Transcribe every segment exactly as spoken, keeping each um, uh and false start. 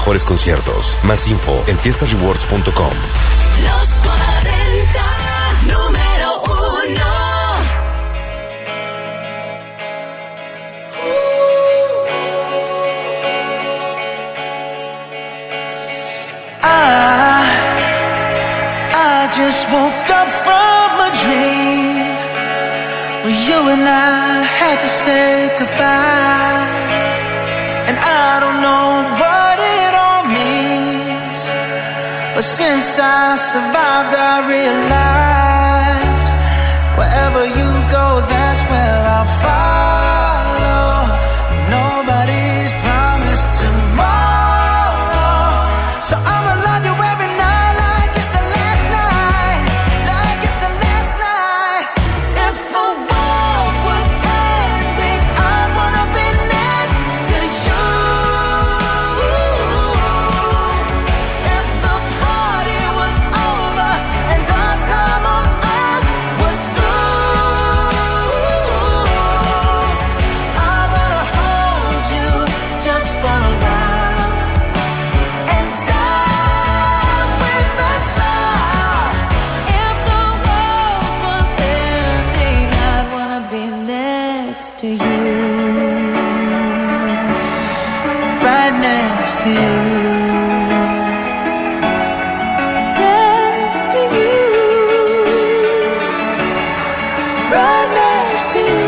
Mejores conciertos. Más info en fiestas rewards punto com. Los cuarenta, número uno. I, I just woke up from a dream where you and I had to say goodbye. And I don't know what it all means, but since I survived I realized wherever you go, that's where I'll follow. Nobody's promised tomorrow, so I'ma love you every night like it's the last night, like it's the last night. If the world was ending, I wanna be next to you. If the party was over and our time on earth was through, I wanna hold you just for a while and die with a smile. If the world was ending, I'd wanna be next to you, right next to you, next to you, right next to you.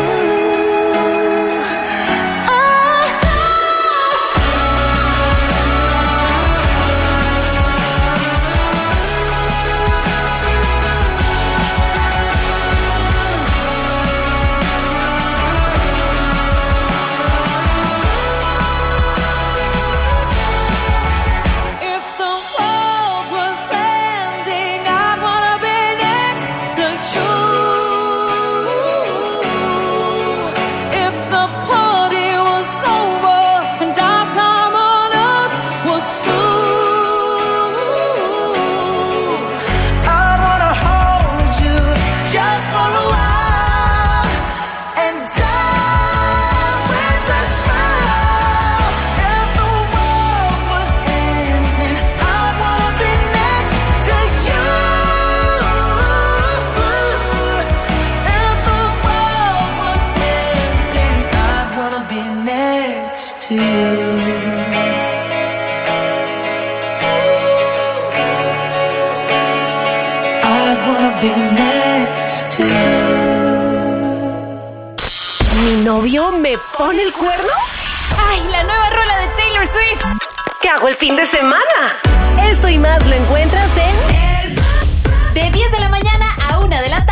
If the world was ending, I'd wanna be next to you. If the party was over and our time on earth was through, I'd wanna hold you just for a while and die with a smile. If the world was ending, I'd wanna be next to you. If the world was ending, I'd wanna be next to you. I'd wanna be next to you. ¿Mi novio me pone el cuerno? ¡Ay, la nueva rola de Taylor Swift! ¿Qué hago el fin de semana? Esto y más lo encuentras